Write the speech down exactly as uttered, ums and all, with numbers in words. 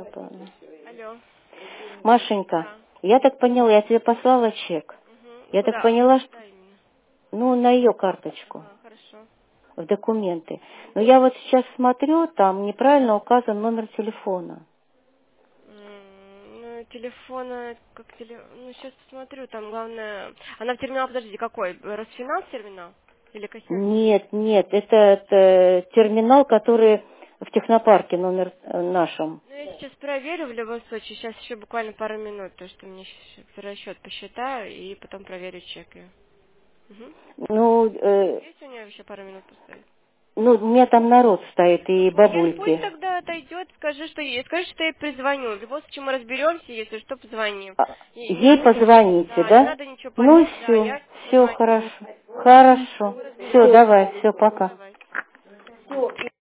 ладно. Алло. Машенька, Да. я так поняла, я тебе послала чек. Угу. Я Куда? так поняла, что, Куда именно? ну, на ее карточку, А, хорошо. в документы. Но я вот сейчас смотрю, там неправильно указан номер телефона. М, Ну, телефона, как теле... Ну, сейчас посмотрю, там главное... Она в терминал, подождите, какой? Росфинанс терминал? Или Кассиан? Нет, нет, это, это терминал, который в технопарке номер э, нашем. Ну, я сейчас проверю в любом случае. Сейчас еще буквально пару минут, то что мне щас расчет посчитаю и потом проверю чек ее. Угу. Ну, э, Есть у нее еще пару минут постоять? ну, у меня там народ стоит Ну, и пу- я, пусть бабульки. тогда отойдет, скажи, что ей, скажи, что я ей позвоню. В любом случае мы разберемся, если что, позвоним. А, И не ей надо ничего, позвоните, да, не да? надо ничего Ну, платить, да, все, я все позвоню. хорошо. Хорошо. Мы Все, разберемся. давай, все, пока. Давай.